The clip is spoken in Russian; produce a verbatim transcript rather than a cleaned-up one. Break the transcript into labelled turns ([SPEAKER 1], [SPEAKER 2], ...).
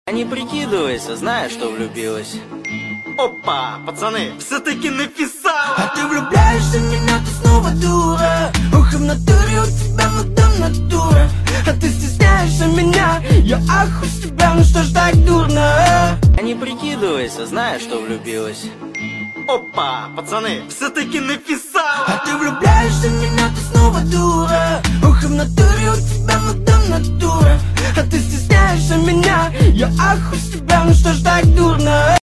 [SPEAKER 1] А не прикидывайся, знаешь, что влюбилась.
[SPEAKER 2] Опа, пацаны, все-таки написал.
[SPEAKER 3] А ты влюбляешься в меня, ты снова дура. Ух, и в натуре у тебя вода натура. А ты стесняешься меня, я аху с тебя, ну что ж так дурно?
[SPEAKER 1] А не прикидывайся, знаешь, что влюбилась.
[SPEAKER 2] Опа, пацаны, все-таки написал.
[SPEAKER 3] А ты влюбляешься в меня, ты снова дура. Ух, и в натуре у тебя вода натура. А ты стесняешься меня, я аху с тебя, ну что ж так дурно?